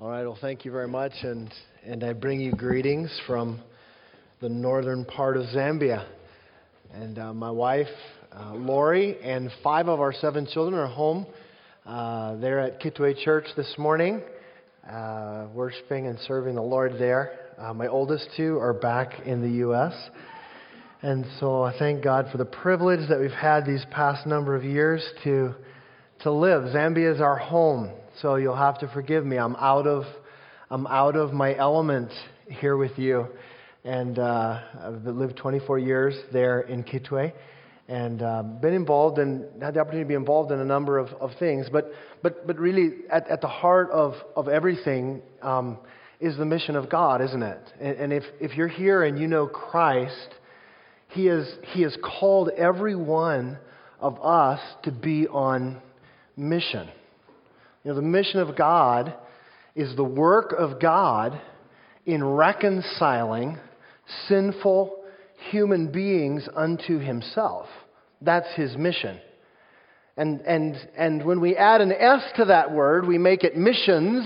All right, well, thank you very much, and I bring you greetings from the northern part of Zambia. And my wife, Lori, and 5 of our 7 children are home. They're at Kitwe Church this morning, worshiping and serving the Lord there. My oldest 2 are back in the U.S., and so I thank God for the privilege that we've had these past number of years to live. Zambia is our home. So you'll have to forgive me. I'm out of my element here with you, and I've lived 24 years there in Kitwe, and been involved and had the opportunity to be involved in a number of things. But really, at the heart of everything is the mission of God, isn't it? And if you're here and you know Christ, He has called every one of us to be on mission. You know, the mission of God is the work of God in reconciling sinful human beings unto Himself. That's His mission. And when we add an S to that word, we make it missions,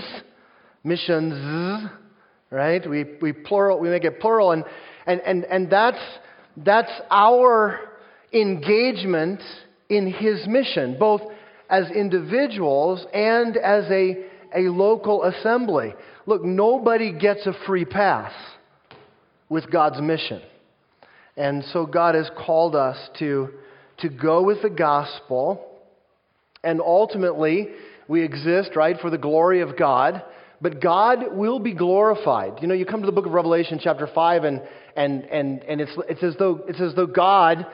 right? We make it plural, and that's our engagement in His mission, both as individuals and as a local assembly. Look, nobody gets a free pass with God's mission. And so God has called us to go with the gospel, and ultimately we exist, right, for the glory of God, but God will be glorified. You know, you come to the book of Revelation chapter 5 and it's as though God,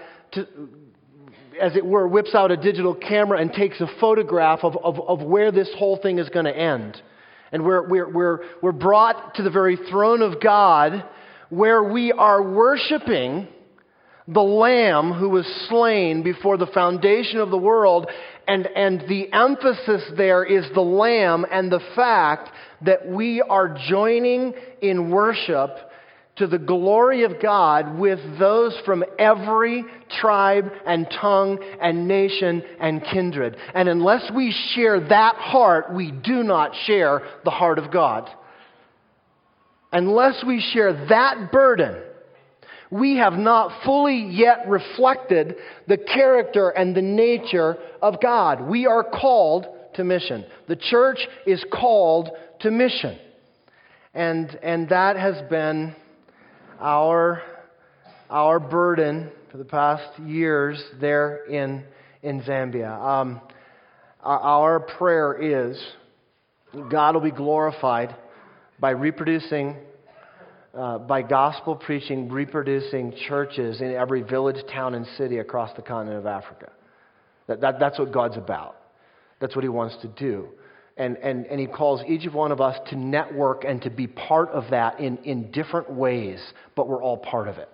as it were, whips out a digital camera and takes a photograph of where this whole thing is going to end. And we're brought to the very throne of God, where we are worshiping the Lamb who was slain before the foundation of the world. And the emphasis there is the Lamb and the fact that we are joining in worship to the glory of God with those from every tribe and tongue and nation and kindred. And unless we share that heart, we do not share the heart of God. Unless we share that burden, we have not fully yet reflected the character and the nature of God. We are called to mission. The church is called to mission. And that has been our burden for the past years there in Zambia. Our prayer is God will be glorified by reproducing, by gospel preaching, reproducing churches in every village, town, and city across the continent of Africa. That's what God's about. That's what He wants to do. And He calls each one of us to network and to be part of that in different ways, but we're all part of it.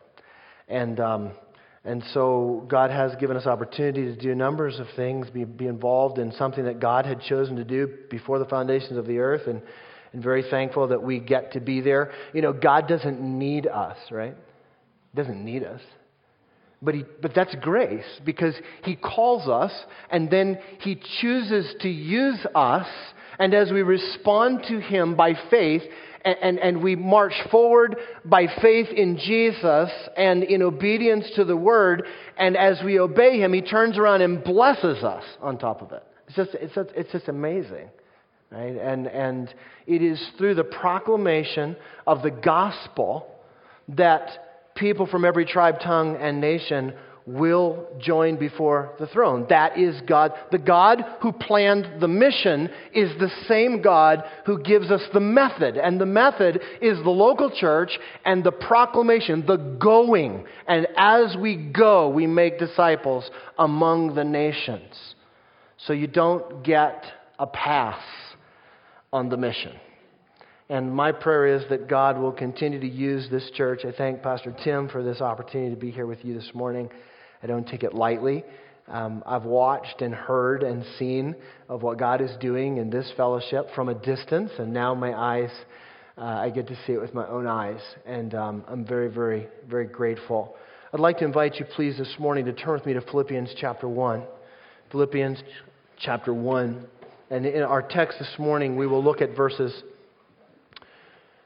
And so God has given us opportunity to do numbers of things, be involved in something that God had chosen to do before the foundations of the earth, and very thankful that we get to be there. You know, God doesn't need us, right? Doesn't need us. But that's grace, because He calls us and then He chooses to use us, and as we respond to Him by faith and we march forward by faith in Jesus and in obedience to the Word, and as we obey Him, He turns around and blesses us on top of it. It's just amazing. Right? And it is through the proclamation of the gospel that people from every tribe, tongue, and nation will join before the throne. That is God. The God who planned the mission is the same God who gives us the method. And the method is the local church and the proclamation, the going. And as we go, we make disciples among the nations. So you don't get a pass on the mission. And my prayer is that God will continue to use this church. I thank Pastor Tim for this opportunity to be here with you this morning. I don't take it lightly. I've watched and heard and seen of what God is doing in this fellowship from a distance, and now my eyes, I get to see it with my own eyes. And I'm very, very, very grateful. I'd like to invite you, please, this morning to turn with me to Philippians chapter 1. Philippians chapter 1. And in our text this morning, we will look at verses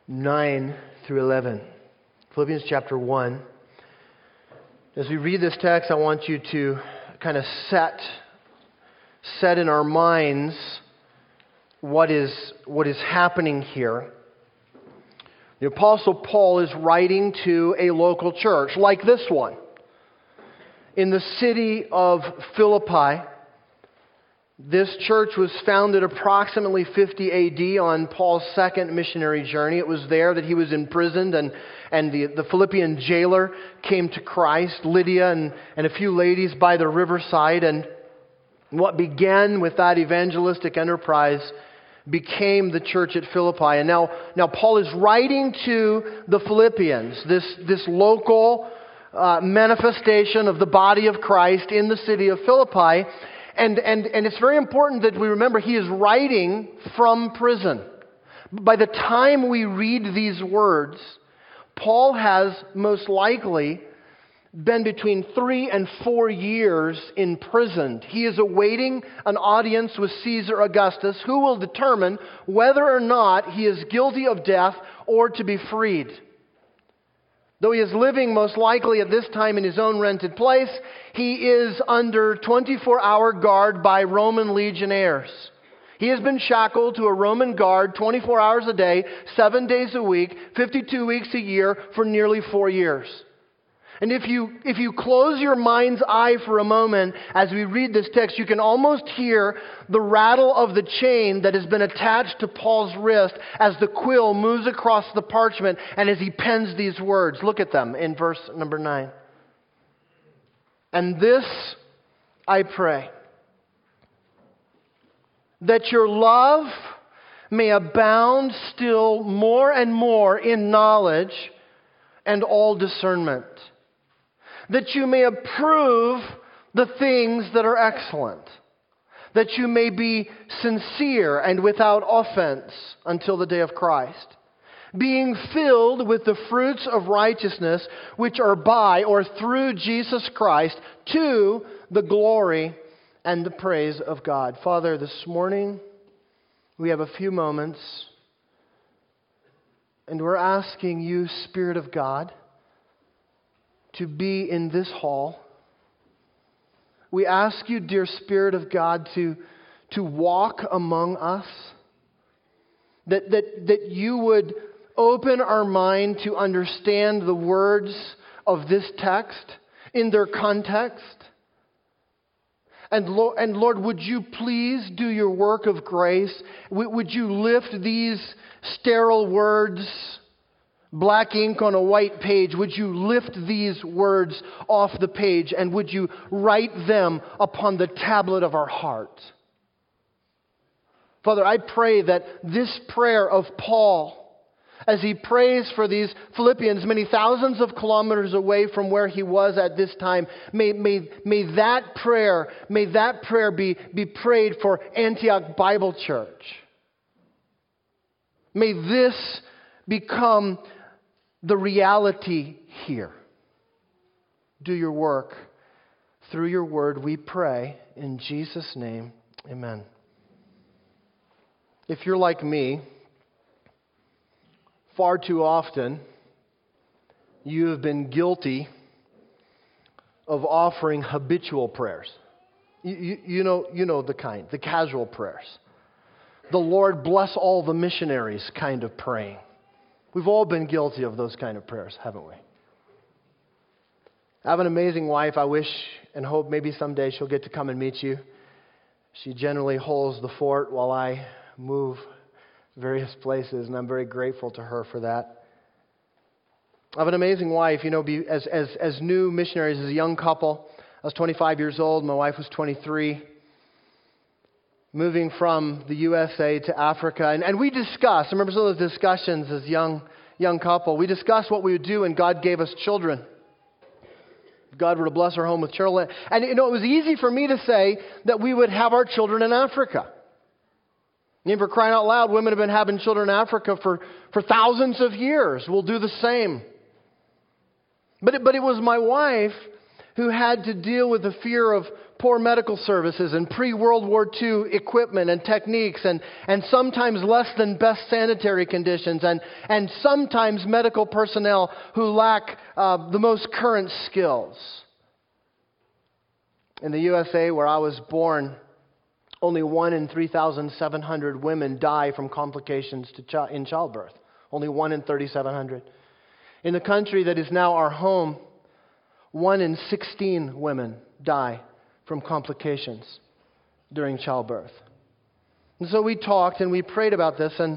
9 through 11. Philippians chapter 1. As we read this text, I want you to kind of set in our minds what is happening here. The Apostle Paul is writing to a local church like this one in the city of Philippi. This church was founded approximately 50 AD on Paul's second missionary journey. It was there that he was imprisoned and the Philippian jailer came to Christ, Lydia and a few ladies by the riverside. And what began with that evangelistic enterprise became the church at Philippi. And now Paul is writing to the Philippians, this local manifestation of the body of Christ in the city of Philippi. And it's very important that we remember he is writing from prison. By the time we read these words, Paul has most likely been between 3 and 4 years imprisoned. He is awaiting an audience with Caesar Augustus, who will determine whether or not he is guilty of death or to be freed. Though he is living most likely at this time in his own rented place, he is under 24-hour guard by Roman legionnaires. He has been shackled to a Roman guard 24 hours a day, 7 days a week, 52 weeks a year for nearly 4 years. And if you close your mind's eye for a moment as we read this text, you can almost hear the rattle of the chain that has been attached to Paul's wrist as the quill moves across the parchment and as he pens these words. Look at them in verse number 9. And this I pray, that your love may abound still more and more in knowledge and all discernment, that you may approve the things that are excellent, that you may be sincere and without offense until the day of Christ, being filled with the fruits of righteousness which are by or through Jesus Christ to the glory and the praise of God. Father, this morning we have a few moments and we're asking you, Spirit of God, to be in this hall. We ask you, dear Spirit of God, to walk among us. That you would open our mind to understand the words of this text in their context. And Lord, would you please do your work of grace? Would you lift these sterile words, black ink on a white page, would you lift these words off the page and would you write them upon the tablet of our heart? Father, I pray that this prayer of Paul, as he prays for these Philippians many thousands of kilometers away from where he was at this time, may that prayer be prayed for Antioch Bible Church. May this become the reality here. Do your work through your word, we pray in Jesus' name. Amen. If you're like me, far too often you have been guilty of offering habitual prayers. You know the kind, the casual prayers. The Lord bless all the missionaries kind of praying. We've all been guilty of those kind of prayers, haven't we? I have an amazing wife. I wish and hope maybe someday she'll get to come and meet you. She generally holds the fort while I move various places, and I'm very grateful to her for that. I have an amazing wife. As new missionaries, as a young couple, I was 25 years old. My wife was 23. Moving from the USA to Africa. And we discussed, I remember some of those discussions as young couple. We discussed what we would do when God gave us children. God were to bless our home with children. And it was easy for me to say that we would have our children in Africa. For crying out loud, women have been having children in Africa for thousands of years. We'll do the same. But it was my wife who had to deal with the fear of poor medical services and pre-World War II equipment and techniques and sometimes less than best sanitary conditions and sometimes medical personnel who lack the most current skills. In the USA, where I was born, only 1 in 3,700 women die from complications in childbirth. Only 1 in 3,700. In the country that is now our home, 1 in 16 women die from complications during childbirth. And so we talked and we prayed about this, and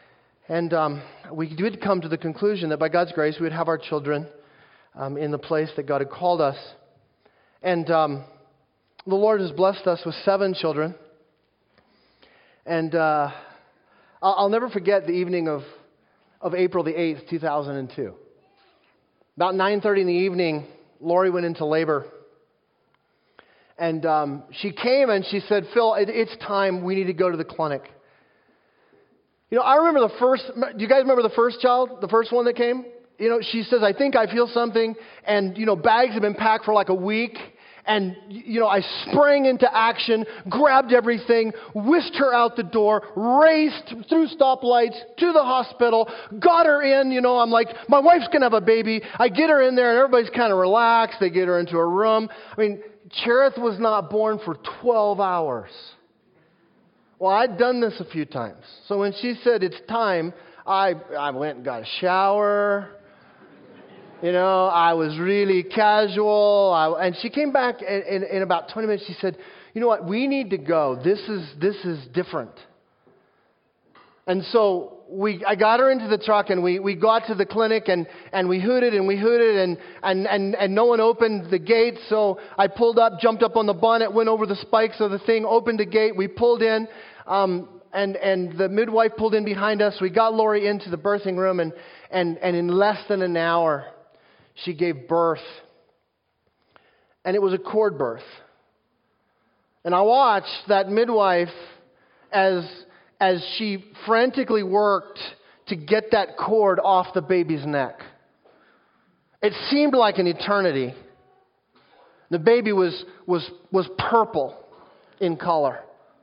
we did come to the conclusion that by God's grace we would have our children in the place that God had called us. And the Lord has blessed us with 7 children. And I'll never forget the evening of April the 8th, 2002. About 9:30 in the evening, Lori went into labor. And she came and she said, "Phil, it's time. We need to go to the clinic." You know, I remember do you guys remember the first child, the first one that came? You know, she says, "I think I feel something." And, you know, bags have been packed for like a week. And, you know, I sprang into action, grabbed everything, whisked her out the door, raced through stoplights to the hospital, got her in. You know, I'm like, my wife's going to have a baby. I get her in there and everybody's kind of relaxed. They get her into a room. I mean, Cherith was not born for 12 hours. Well, I'd done this a few times. So when she said it's time, I went and got a shower. You know, I was really casual. And she came back in about 20 minutes. She said, "You know what? We need to go. This is different." And so I got her into the truck and we got to the clinic and we hooted and no one opened the gate. So I pulled up, jumped up on the bonnet, went over the spikes of the thing, opened the gate. We pulled in and the midwife pulled in behind us. We got Lori into the birthing room and in less than an hour, she gave birth. And it was a cord birth. And I watched that midwife as she frantically worked to get that cord off the baby's neck. It seemed like an eternity. The baby was purple in color.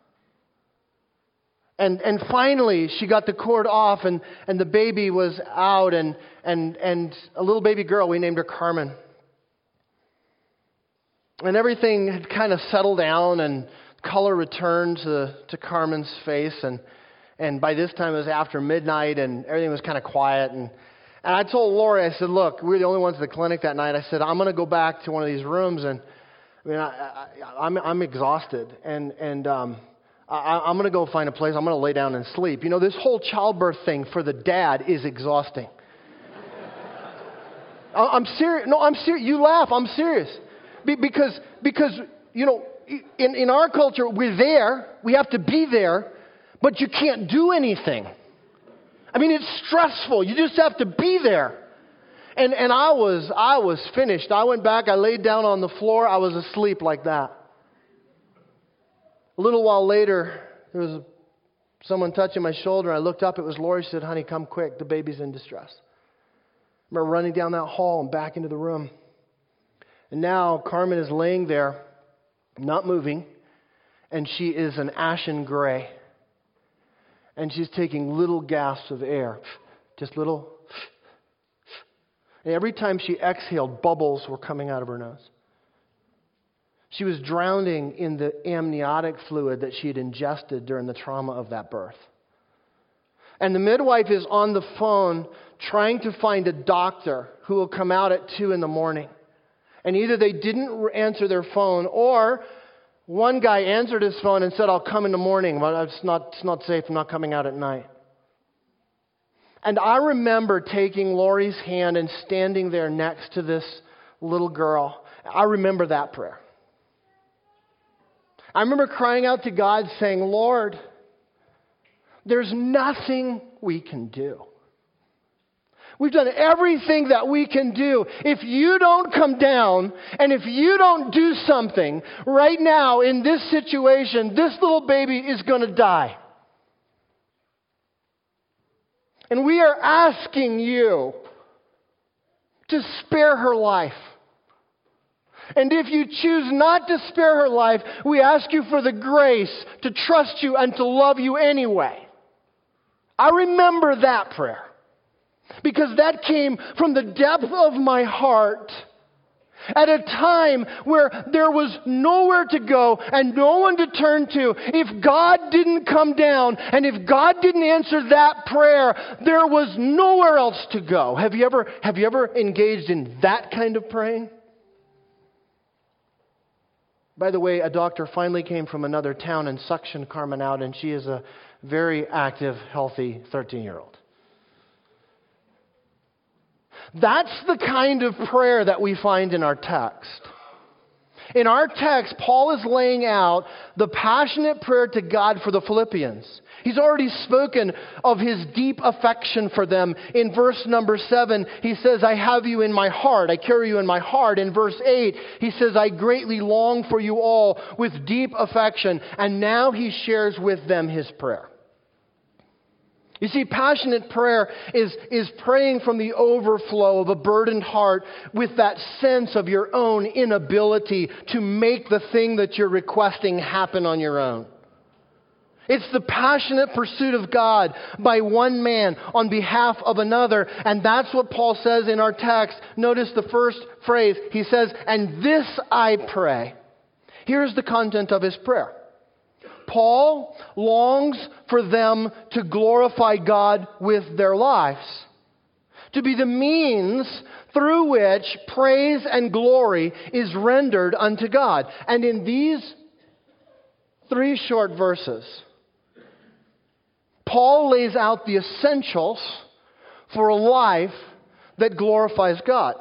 And finally, she got the cord off, and the baby was out, and a little baby girl, we named her Carmen. And everything had kind of settled down, and color returned to Carmen's face, and by this time it was after midnight, and everything was kind of quiet, and I told Lori, I said, "Look, we were the only ones at the clinic that night." I said, "I'm going to go back to one of these rooms, and I mean, I'm exhausted, and I'm going to go find a place. I'm going to lay down and sleep." You know, this whole childbirth thing for the dad is exhausting. I'm serious. No, I'm serious. You laugh. I'm serious. Because you know, in our culture, we're there. We have to be there, but you can't do anything. I mean, it's stressful. You just have to be there. And I was finished. I went back. I laid down on the floor. I was asleep like that. A little while later, there was someone touching my shoulder. I looked up. It was Lori. She said, "Honey, come quick. The baby's in distress." I remember running down that hall and back into the room. And now Carmen is laying there, not moving, and she is an ashen gray. And she's taking little gasps of air, just little. And every time she exhaled, bubbles were coming out of her nose. She was drowning in the amniotic fluid that she had ingested during the trauma of that birth. And the midwife is on the phone trying to find a doctor who will come out at 2 a.m. And either they didn't answer their phone, or one guy answered his phone and said, "I'll come in the morning, but it's not safe. I'm not coming out at night." And I remember taking Lori's hand and standing there next to this little girl. I remember that prayer. I remember crying out to God saying, "Lord, there's nothing we can do. We've done everything that we can do. If you don't come down and if you don't do something right now in this situation, this little baby is going to die. And we are asking you to spare her life. And if you choose not to spare her life, we ask you for the grace to trust you and to love you anyway. I remember that prayer because that came from the depth of my heart at a time where there was nowhere to go and no one to turn to. If God didn't come down and if God didn't answer that prayer, there was nowhere else to go. Have you ever engaged in that kind of praying? By the way, a doctor finally came from another town and suctioned Carmen out, and she is a very active, healthy 13-year-old. That's the kind of prayer that we find in our text. In our text, Paul is laying out the passionate prayer to God for the Philippians. He's already spoken of his deep affection for them. In verse number 7, he says, I have you in my heart. I carry you in my heart. In verse 8, he says, I greatly long for you all with deep affection. And now he shares with them his prayer. You see, passionate prayer is praying from the overflow of a burdened heart with that sense of your own inability to make the thing that you're requesting happen on your own. It's the passionate pursuit of God by one man on behalf of another. And that's what Paul says in our text. Notice the first phrase. He says, and this I pray. Here's the content of his prayer. Paul longs for them to glorify God with their lives, to be the means through which praise and glory is rendered unto God. And in these 3 short verses, Paul lays out the essentials for a life that glorifies God.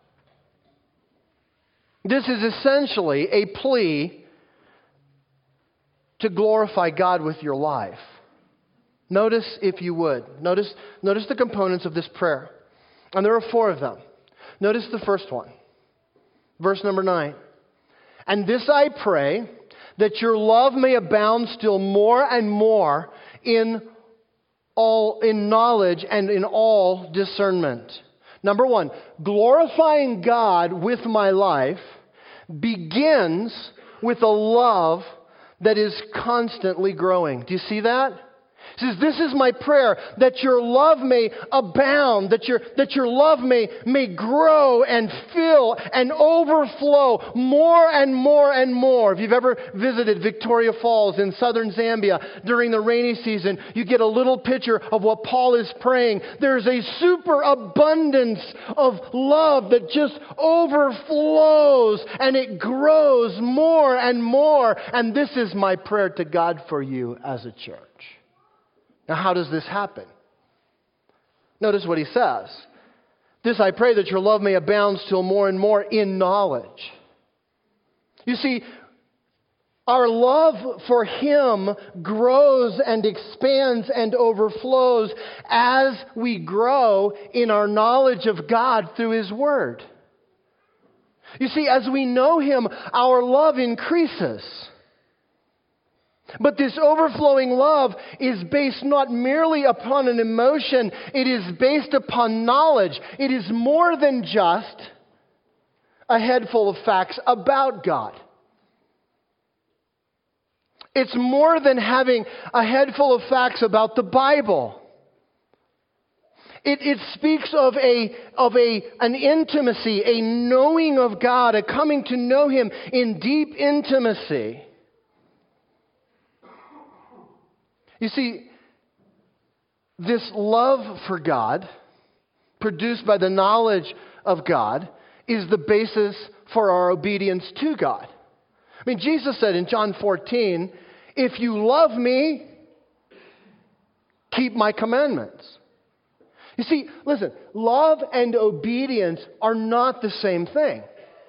This is essentially a plea to glorify God with your life. Notice, if you would, notice the components of this prayer. And there are 4 of them. Notice the first one. Verse number 9. And this I pray, that your love may abound still more and more in knowledge and in all discernment. Number 1, glorifying God with my life begins with a love that is constantly growing. Do you see that? He says, this is my prayer, that your love may abound, that your love may grow and fill and overflow more and more and more. If you've ever visited Victoria Falls in southern Zambia during the rainy season, you get a little picture of what Paul is praying. There's a superabundance of love that just overflows and it grows more and more. And this is my prayer to God for you as a church. Now, how does this happen? Notice what he says. This I pray, that your love may abound still more and more in knowledge. You see, our love for him grows and expands and overflows as we grow in our knowledge of God through his word. You see, as we know him, our love increases. But this overflowing love is based not merely upon an emotion, it is based upon knowledge. It is more than just a head full of facts about God. It's more than having a head full of facts about the Bible. It speaks of an intimacy, a knowing of God, a coming to know him in deep intimacy. You see, this love for God, produced by the knowledge of God, is the basis for our obedience to God. I mean, Jesus said in John 14, if you love me, keep my commandments. You see, listen, love and obedience are not the same thing.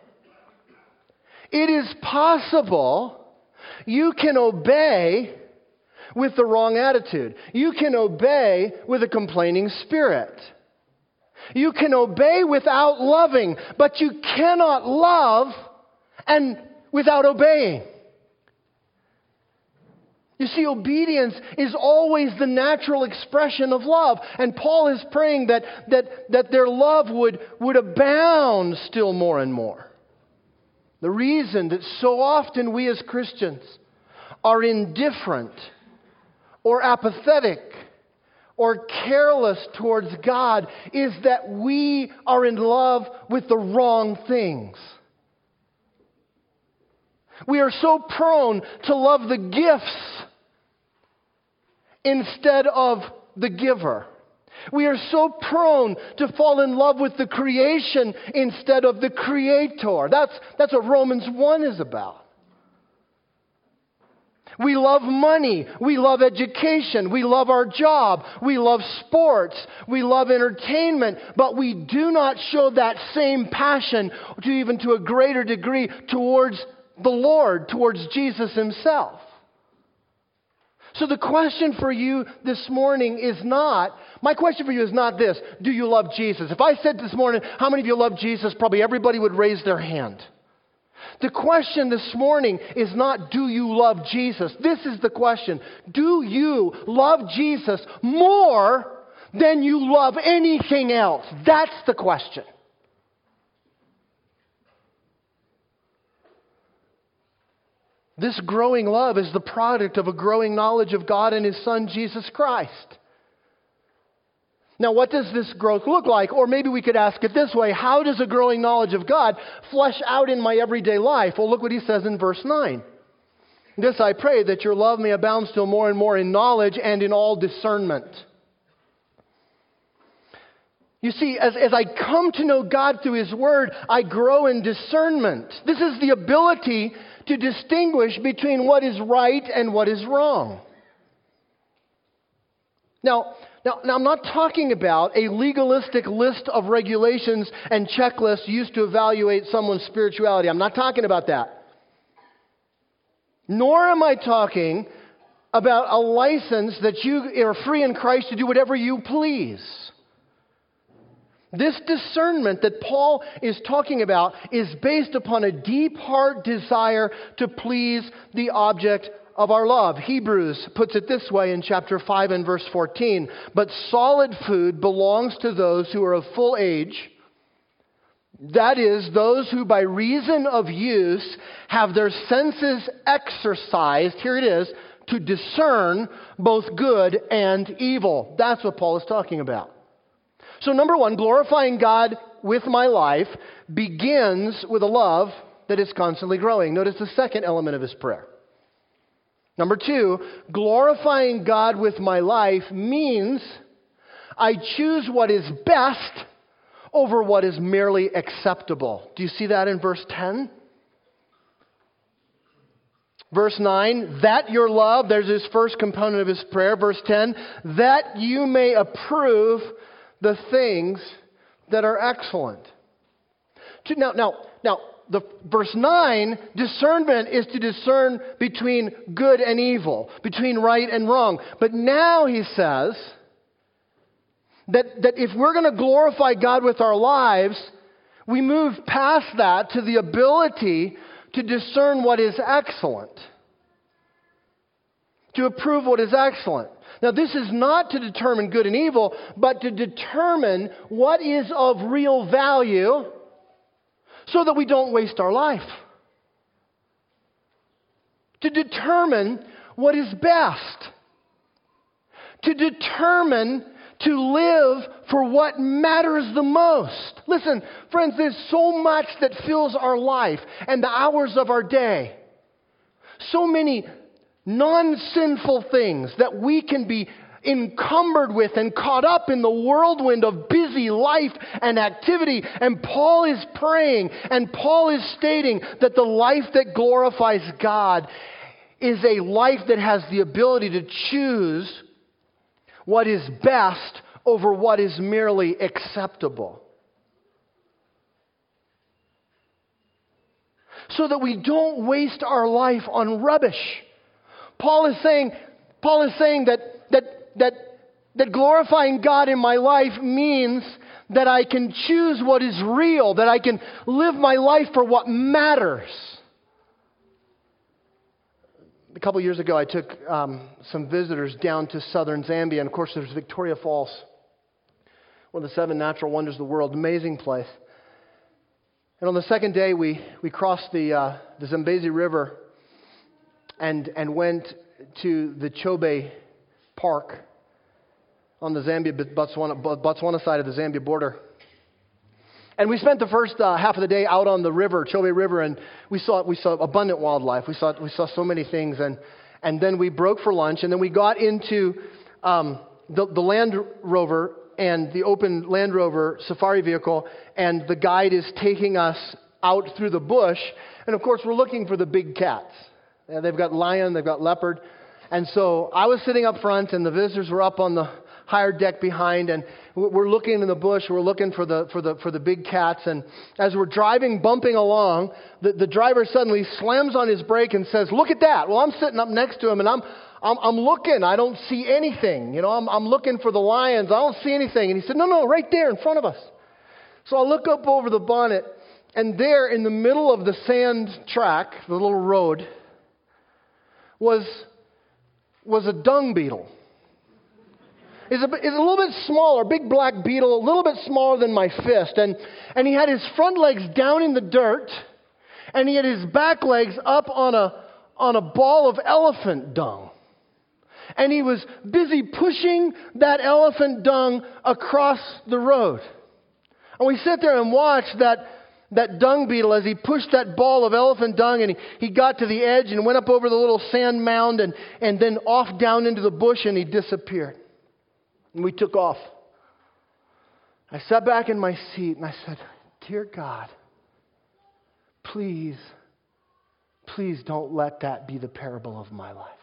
It is possible you can obey with the wrong attitude. You can obey with a complaining spirit. You can obey without loving, but you cannot love and without obeying. You see, obedience is always the natural expression of love. And Paul is praying that their love would abound still more and more. The reason that so often we as Christians are indifferent or apathetic or careless towards God is that we are in love with the wrong things. We are so prone to love the gifts instead of the giver. We are so prone to fall in love with the creation instead of the Creator. That's what Romans 1 is about. We love money. We love education. We love our job. We love sports. We love entertainment. But we do not show that same passion, even to a greater degree, towards the Lord, towards Jesus Himself. So the question for you this morning is not, my question for you is not this: do you love Jesus? If I said this morning, how many of you love Jesus? Probably everybody would raise their hand. The question this morning is not, do you love Jesus? This is the question. Do you love Jesus more than you love anything else? That's the question. This growing love is the product of a growing knowledge of God and His Son, Jesus Christ. Now, what does this growth look like? Or maybe we could ask it this way: how does a growing knowledge of God flesh out in my everyday life? Well, look what he says in verse 9. This I pray, that your love may abound still more and more in knowledge and in all discernment. You see, as I come to know God through His Word, I grow in discernment. This is the ability to distinguish between what is right and what is wrong. Now, I'm not talking about a legalistic list of regulations and checklists used to evaluate someone's spirituality. I'm not talking about that. Nor am I talking about a license that you are free in Christ to do whatever you please. This discernment that Paul is talking about is based upon a deep heart desire to please the object of our love. Hebrews puts it this way in chapter 5 and verse 14. But solid food belongs to those who are of full age. That is, those who by reason of use have their senses exercised, here it is, to discern both good and evil. That's what Paul is talking about. So number one, glorifying God with my life begins with a love that is constantly growing. Notice the second element of his prayer. Number two, glorifying God with my life means I choose what is best over what is merely acceptable. Do you see that in verse 10? Verse 9, that your love, there's his first component of his prayer. Verse 10, that you may approve the things that are excellent. Now, verse 9, discernment is to discern between good and evil, between right and wrong. But now he says that if we're going to glorify God with our lives, we move past that to the ability to discern what is excellent, to approve what is excellent. Now, this is not to determine good and evil, but to determine what is of real value so that we don't waste our life. To determine what is best. To determine to live for what matters the most. Listen, friends, there's so much that fills our life and the hours of our day. So many non-sinful things that we can be encumbered with and caught up in the whirlwind of busy life and activity. And Paul is praying and Paul is stating that the life that glorifies God is a life that has the ability to choose what is best over what is merely acceptable. So that we don't waste our life on rubbish. Paul is saying that glorifying God in my life means that I can choose what is real, that I can live my life for what matters. A couple years ago, I took some visitors down to southern Zambia, and of course there's Victoria Falls, one of the 7 natural wonders of the world, amazing place. And on the second day, we crossed the Zambezi River and went to the Chobe Park on the Botswana side of the Zambia border. And we spent the first half of the day out on the river, Chobe River, and we saw abundant wildlife. We saw so many things, and then we broke for lunch, and then we got into the Land Rover and the open Land Rover safari vehicle, and the guide is taking us out through the bush, and of course we're looking for the big cats. They've got lion, they've got leopard, and so I was sitting up front, and the visitors were up on the higher deck behind, and we're looking in the bush. We're looking for the big cats, and as we're driving, bumping along, the driver suddenly slams on his brake and says, "Look at that!" Well, I'm sitting up next to him, and I'm looking. I don't see anything. I'm looking for the lions. I don't see anything. And he said, "No, right there in front of us." So I look up over the bonnet, and there in the middle of the sand track, the little road, was a dung beetle. Is a little bit smaller, big black beetle, a little bit smaller than my fist. And he had his front legs down in the dirt, and he had his back legs up on a ball of elephant dung. And he was busy pushing that elephant dung across the road. And we sit there and watch that dung beetle as he pushed that ball of elephant dung, and he got to the edge and went up over the little sand mound and then off down into the bush, and he disappeared. And we took off. I sat back in my seat and I said, "Dear God, please don't let that be the parable of my life."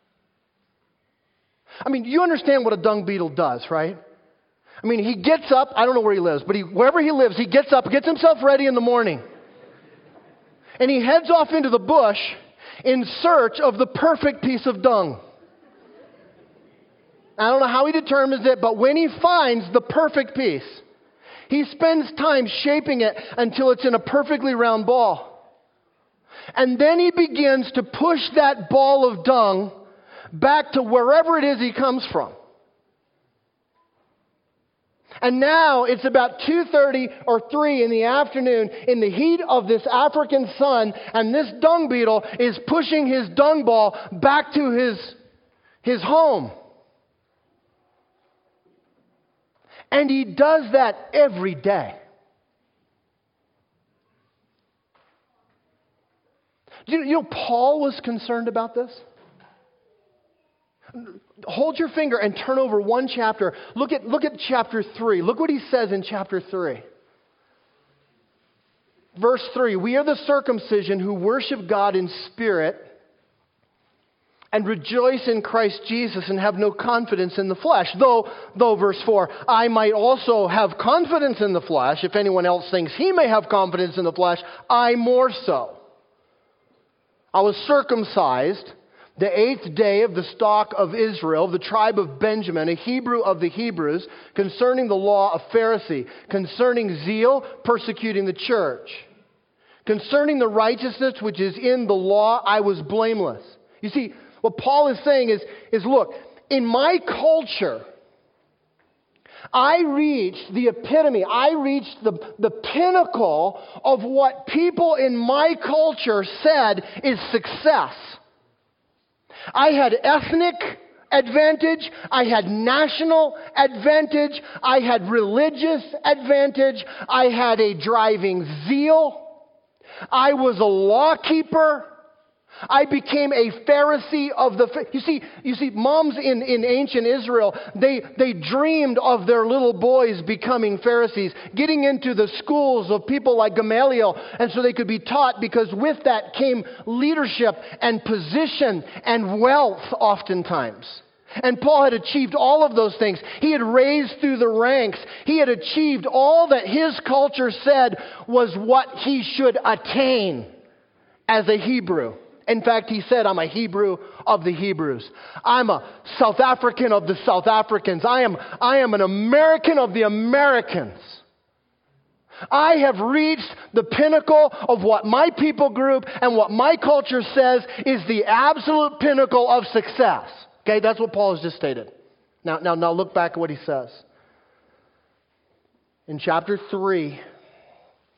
I mean, you understand what a dung beetle does, right? I mean, he gets up, I don't know where he lives, but wherever he lives, he gets up, gets himself ready in the morning. And he heads off into the bush in search of the perfect piece of dung. I don't know how he determines it, but when he finds the perfect piece, he spends time shaping it until it's in a perfectly round ball. And then he begins to push that ball of dung back to wherever it is he comes from. And now it's about 2:30 or 3 in the afternoon in the heat of this African sun, and this dung beetle is pushing his dung ball back to his home. And he does that every day. You know, Paul was concerned about this. Hold your finger and turn over one chapter. Look at chapter 3. Look what he says in chapter 3. Verse 3, "We are the circumcision who worship God in spirit and rejoice in Christ Jesus and have no confidence in the flesh. Though, verse 4, I might also have confidence in the flesh. If anyone else thinks he may have confidence in the flesh, I more so. I was circumcised the 8th day of the stock of Israel, the tribe of Benjamin, a Hebrew of the Hebrews, concerning the law, a Pharisee, concerning zeal, persecuting the church. Concerning the righteousness which is in the law, I was blameless." You see, what Paul is saying is look, in my culture, I reached the epitome, I reached the pinnacle of what people in my culture said is success. I had ethnic advantage, I had national advantage, I had religious advantage, I had a driving zeal, I was a law keeper, I became a Pharisee of the... You see, moms in ancient Israel, they dreamed of their little boys becoming Pharisees, getting into the schools of people like Gamaliel, and so they could be taught, because with that came leadership and position and wealth oftentimes. And Paul had achieved all of those things. He had raised through the ranks. He had achieved all that his culture said was what he should attain as a Hebrew. In fact, he said, "I'm a Hebrew of the Hebrews. I'm a South African of the South Africans. I am an American of the Americans. I have reached the pinnacle of what my people group and what my culture says is the absolute pinnacle of success." Okay, that's what Paul has just stated. Now look back at what he says. In chapter 3,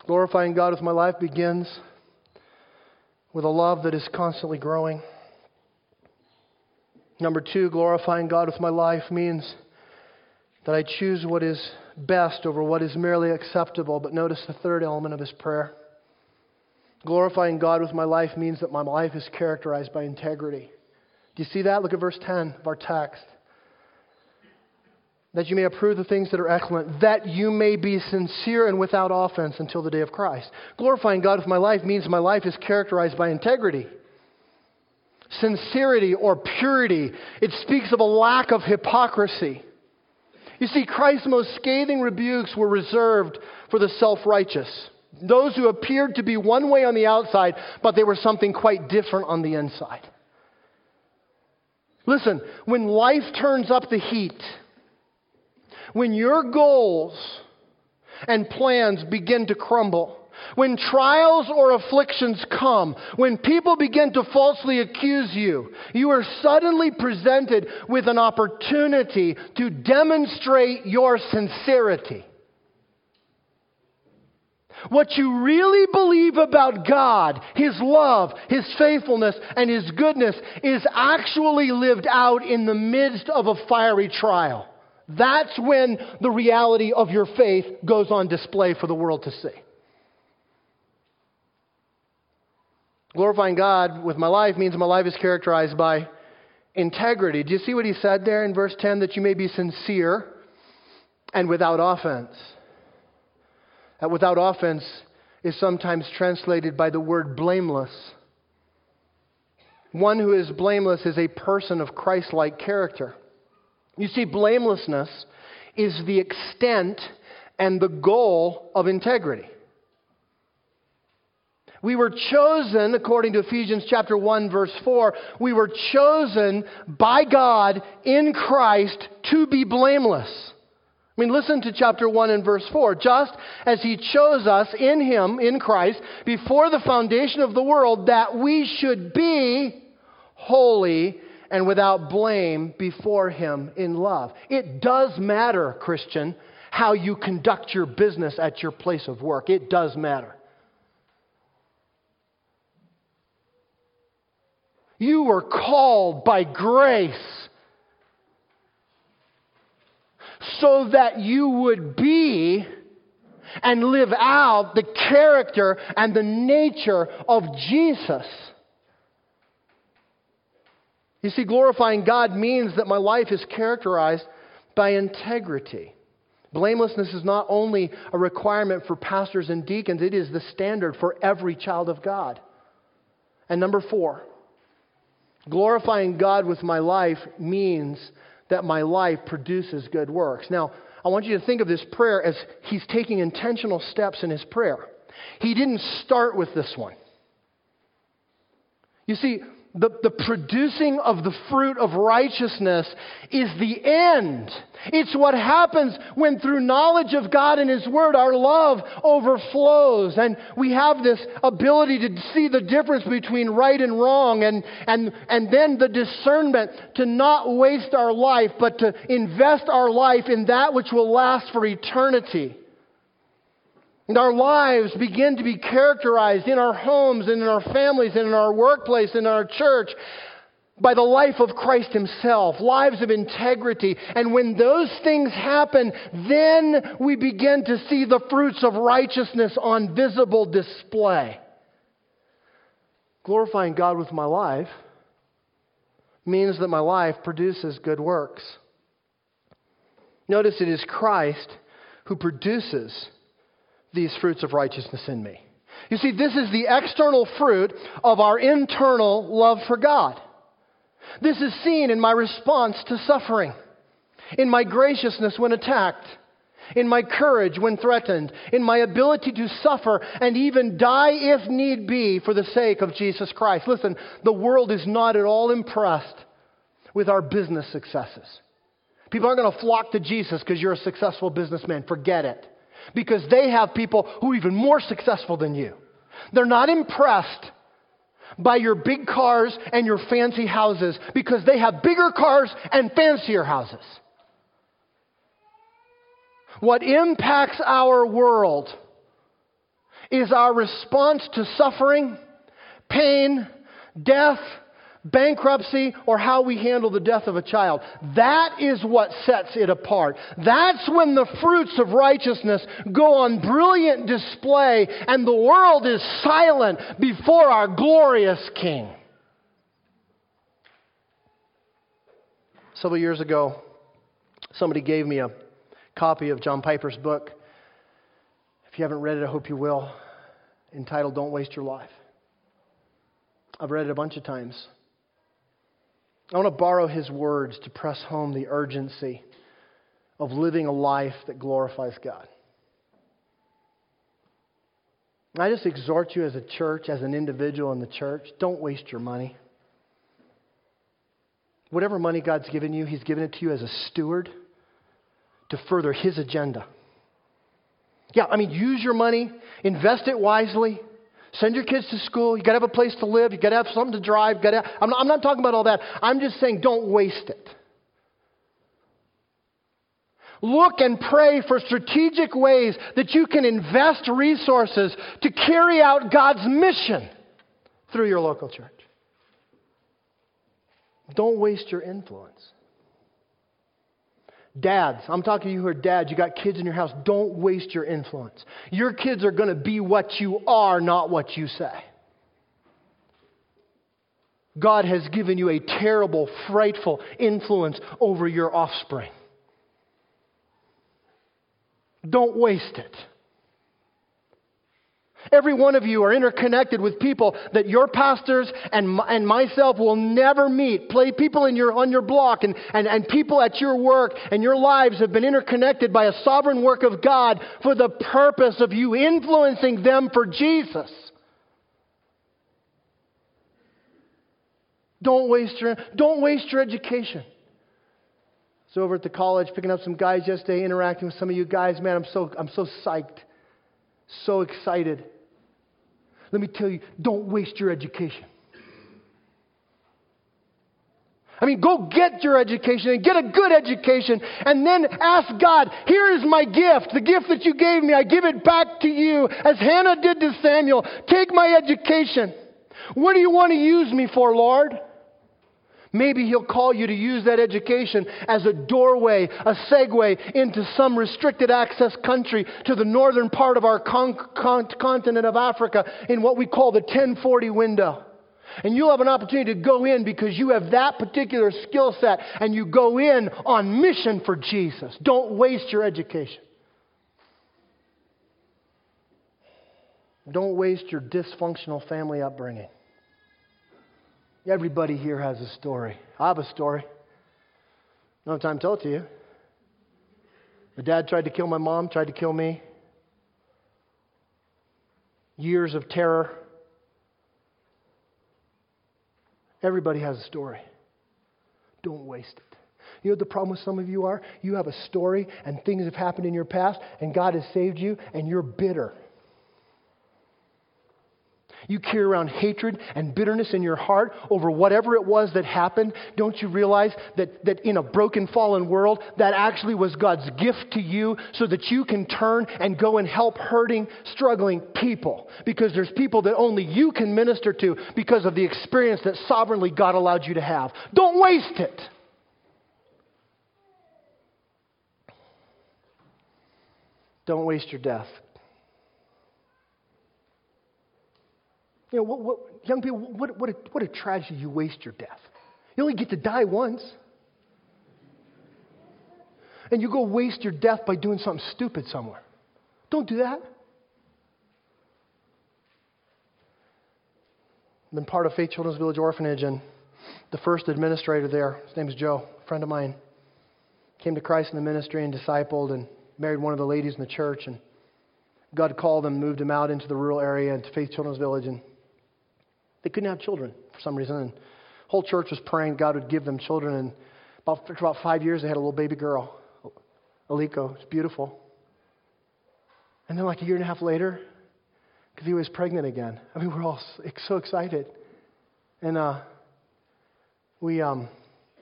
Glorifying God with my life begins with a love that is constantly growing. Number 2, glorifying God with my life means that I choose what is best over what is merely acceptable. But notice the third element of his prayer. Glorifying God with my life means that my life is characterized by integrity. Do you see that? Look at verse 10 of our text. That you may approve the things that are excellent, that you may be sincere and without offense until the day of Christ. Glorifying God with my life means my life is characterized by integrity. Sincerity or purity. It speaks of a lack of hypocrisy. You see, Christ's most scathing rebukes were reserved for the self-righteous. Those who appeared to be one way on the outside, but they were something quite different on the inside. Listen, when life turns up the heat, when your goals and plans begin to crumble, when trials or afflictions come, when people begin to falsely accuse you, you are suddenly presented with an opportunity to demonstrate your sincerity. What you really believe about God, His love, His faithfulness, and His goodness is actually lived out in the midst of a fiery trial. That's when the reality of your faith goes on display for the world to see. Glorifying God with my life means my life is characterized by integrity. Do you see what he said there in verse 10? That you may be sincere and without offense. That without offense is sometimes translated by the word blameless. One who is blameless is a person of Christ-like character. You see, blamelessness is the extent and the goal of integrity. We were chosen, according to Ephesians chapter 1, verse 4, we were chosen by God in Christ to be blameless. I mean, listen to chapter 1 and verse 4. Just as He chose us in Him, in Christ, before the foundation of the world, that we should be holy and without blame before Him in love. It does matter, Christian, how you conduct your business at your place of work. It does matter. You were called by grace so that you would be and live out the character and the nature of Jesus. You see, glorifying God means that my life is characterized by integrity. Blamelessness is not only a requirement for pastors and deacons, it is the standard for every child of God. And number 4, glorifying God with my life means that my life produces good works. Now, I want you to think of this prayer as he's taking intentional steps in his prayer. He didn't start with this one. You see, the producing of the fruit of righteousness is the end. It's what happens when through knowledge of God and His Word our love overflows and we have this ability to see the difference between right and wrong and then the discernment to not waste our life but to invest our life in that which will last for eternity. And our lives begin to be characterized in our homes and in our families and in our workplace and in our church by the life of Christ Himself, lives of integrity. And when those things happen, then we begin to see the fruits of righteousness on visible display. Glorifying God with my life means that my life produces good works. Notice it is Christ who produces these fruits of righteousness in me. You see, this is the external fruit of our internal love for God. This is seen in my response to suffering, in my graciousness when attacked, in my courage when threatened, in my ability to suffer and even die if need be for the sake of Jesus Christ. Listen, the world is not at all impressed with our business successes. People aren't going to flock to Jesus because you're a successful businessman. Forget it. Because they have people who are even more successful than you. They're not impressed by your big cars and your fancy houses because they have bigger cars and fancier houses. What impacts our world is our response to suffering, pain, death, bankruptcy, or how we handle the death of a child. That is what sets it apart. That's when the fruits of righteousness go on brilliant display and the world is silent before our glorious King. Several years ago, somebody gave me a copy of John Piper's book. If you haven't read it, I hope you will. Entitled Don't Waste Your Life. I've read it a bunch of times. I want to borrow his words to press home the urgency of living a life that glorifies God. I just exhort you as a church, as an individual in the church, don't waste your money. Whatever money God's given you, He's given it to you as a steward to further His agenda. Yeah, use your money, invest it wisely. Send your kids to school. You got to have a place to live. You got to have something to drive. I'm not talking about all that. I'm just saying don't waste it. Look and pray for strategic ways that you can invest resources to carry out God's mission through your local church. Don't waste your influence. Dads, I'm talking to you who are dads. You got kids in your house. Don't waste your influence. Your kids are going to be what you are, not what you say. God has given you a terrible, frightful influence over your offspring. Don't waste it. Every one of you are interconnected with people that your pastors and myself will never meet. People on your block and people at your work and your lives have been interconnected by a sovereign work of God for the purpose of you influencing them for Jesus. Don't waste your education. So over at the college, picking up some guys yesterday, interacting with some of you guys. Man, I'm so psyched. So excited. Let me tell you, don't waste your education. Go get your education and get a good education and then ask God, here is my gift, the gift that you gave me. I give it back to you as Hannah did to Samuel. Take my education. What do you want to use me for, Lord? Maybe He'll call you to use that education as a doorway, a segue into some restricted access country to the northern part of our continent of Africa in what we call the 1040 window. And you'll have an opportunity to go in because you have that particular skill set and you go in on mission for Jesus. Don't waste your education. Don't waste your dysfunctional family upbringing. Everybody here has a story. I have a story. I don't have time to tell it to you. My dad tried to kill my mom, tried to kill me. Years of terror. Everybody has a story. Don't waste it. You know what the problem with some of you are? You have a story and things have happened in your past and God has saved you and you're bitter. You carry around hatred and bitterness in your heart over whatever it was that happened. Don't you realize that in a broken, fallen world, that actually was God's gift to you so that you can turn and go and help hurting, struggling people? Because there's people that only you can minister to because of the experience that sovereignly God allowed you to have. Don't waste it. Don't waste your death. Young people, what a tragedy you waste your death. You only get to die once. And you go waste your death by doing something stupid somewhere. Don't do that. I've been part of Faith Children's Village Orphanage, and the first administrator there, his name is Joe, a friend of mine, came to Christ in the ministry and discipled and married one of the ladies in the church. And God called them, moved them out into the rural area, into Faith Children's Village, and they couldn't have children for some reason. And the whole church was praying God would give them children. And after about 5 years, they had a little baby girl, Aliko. It's beautiful. And then like a year and a half later, because he was pregnant again. We're all so excited. And we're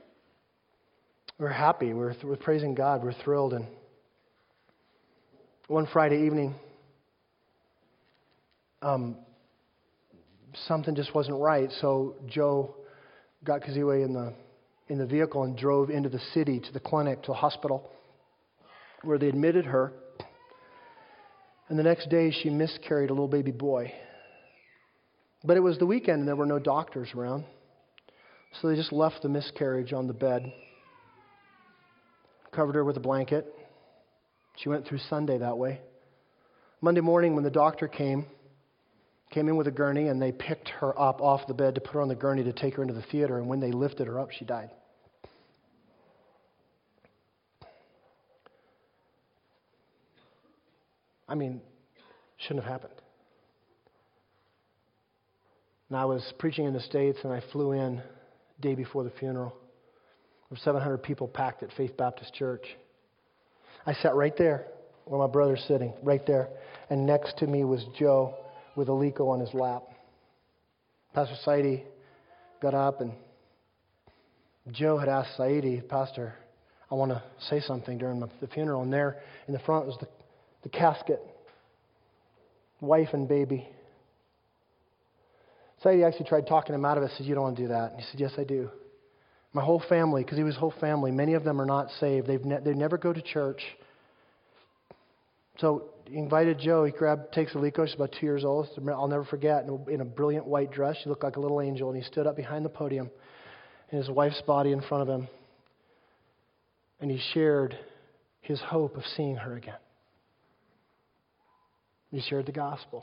happy. We're praising God. We're thrilled. And one Friday evening, something just wasn't right. So Joe got Kaziwe in the vehicle and drove into the city, to the clinic, to the hospital, where they admitted her. And the next day, she miscarried a little baby boy. But it was the weekend, and there were no doctors around. So they just left the miscarriage on the bed, covered her with a blanket. She went through Sunday that way. Monday morning, when the doctor came in with a gurney, and they picked her up off the bed to put her on the gurney to take her into the theater. And when they lifted her up, she died. I mean, shouldn't have happened. And I was preaching in the States, and I flew in day before the funeral. There were 700 people packed at Faith Baptist Church. I sat right there where my brother's sitting, right there. And next to me was Joe with Aliko on his lap. Pastor Saidi got up, and Joe had asked Saidi, Pastor, I want to say something during the funeral. And there in the front was the casket, wife and baby. Saidi actually tried talking him out of it. Said, you don't want to do that. And he said, yes, I do. My whole family, because he was whole family, many of them are not saved. They never go to church. So he invited Joe. He takes Aliko. She's about 2 years old. I'll never forget. In a brilliant white dress. She looked like a little angel. And he stood up behind the podium, and his wife's body in front of him. And he shared his hope of seeing her again. He shared the gospel.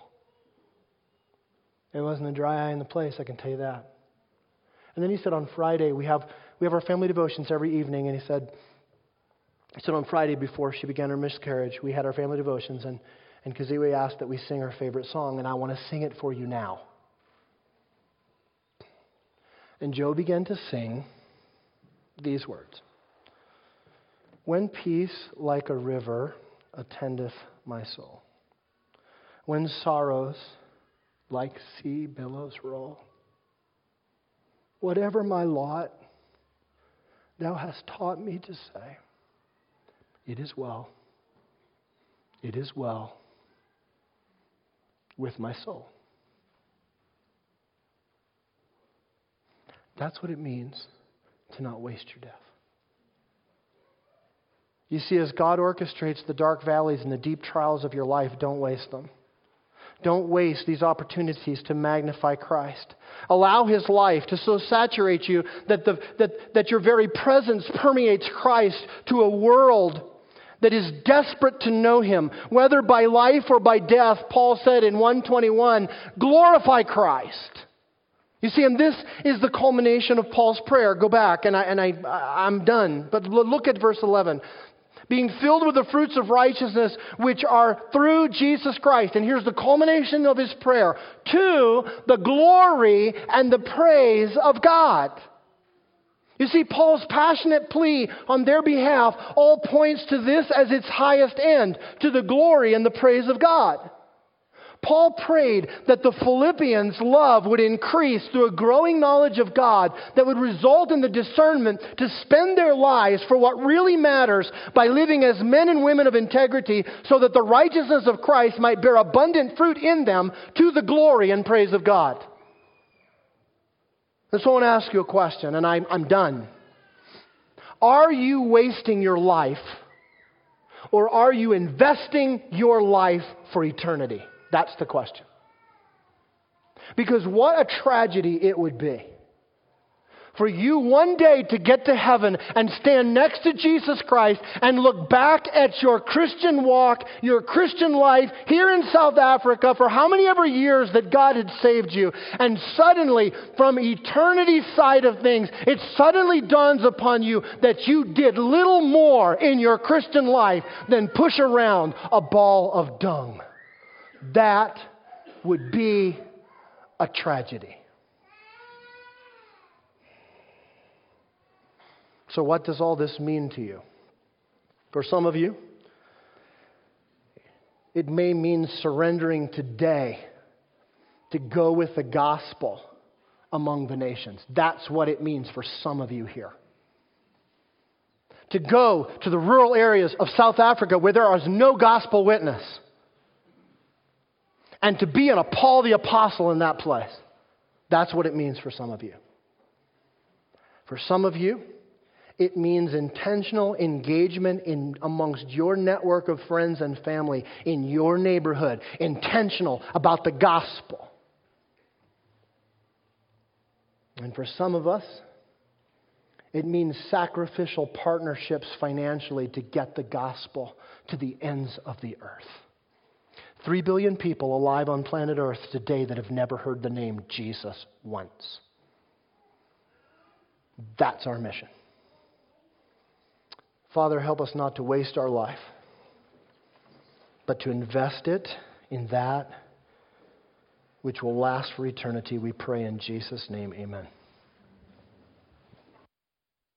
It wasn't a dry eye in the place, I can tell you that. And then he said on Friday, we have our family devotions every evening, and he said on Friday before she began her miscarriage, we had our family devotions, and Kaziwe asked that we sing her favorite song, and I want to sing it for you now. And Joe began to sing these words. When peace like a river attendeth my soul, when sorrows like sea billows roll, whatever my lot, thou hast taught me to say, it is well with my soul. That's what it means to not waste your death. You see, as God orchestrates the dark valleys and the deep trials of your life, don't waste them. Don't waste these opportunities to magnify Christ. Allow His life to so saturate you that your very presence permeates Christ to a world that is desperate to know Him. Whether by life or by death, Paul said in 1:21, glorify Christ. You see, and this is the culmination of Paul's prayer. Go back, and I'm done. But look at verse 11. Being filled with the fruits of righteousness which are through Jesus Christ. And here's the culmination of his prayer. To the glory and the praise of God. You see, Paul's passionate plea on their behalf all points to this as its highest end. To the glory and the praise of God. Paul prayed that the Philippians' love would increase through a growing knowledge of God that would result in the discernment to spend their lives for what really matters by living as men and women of integrity so that the righteousness of Christ might bear abundant fruit in them to the glory and praise of God. And so I want to ask you a question, and I'm done. Are you wasting your life, or are you investing your life for eternity? That's the question. Because what a tragedy it would be for you one day to get to heaven and stand next to Jesus Christ and look back at your Christian walk, your Christian life here in South Africa for how many ever years that God had saved you. And suddenly, from eternity's side of things, it suddenly dawns upon you that you did little more in your Christian life than push around a ball of dung. That would be a tragedy. So what does all this mean to you? For some of you, it may mean surrendering today to go with the gospel among the nations. That's what it means for some of you here. To go to the rural areas of South Africa where there is no gospel witness. and to be in a Paul the Apostle in that place. That's what it means for some of you. For some of you, it means intentional engagement amongst your network of friends and family in your neighborhood, intentional about the gospel. And for some of us, it means sacrificial partnerships financially to get the gospel to the ends of the earth. 3 billion people alive on planet Earth today that have never heard the name Jesus once. That's our mission. Father, help us not to waste our life, but to invest it in that which will last for eternity. We pray in Jesus' name, amen.